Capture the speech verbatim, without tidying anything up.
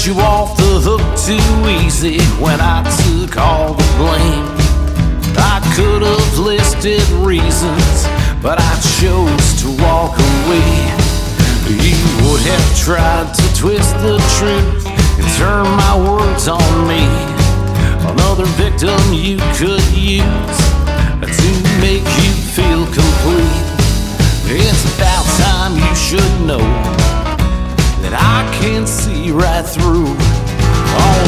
you off the hook too easy when I took all the blame. I could have listed reasons, but I chose to walk away. You would have tried to twist the truth and turn my words on me, another victim you could use to make you feel complete. It's about time you should know that I can see right through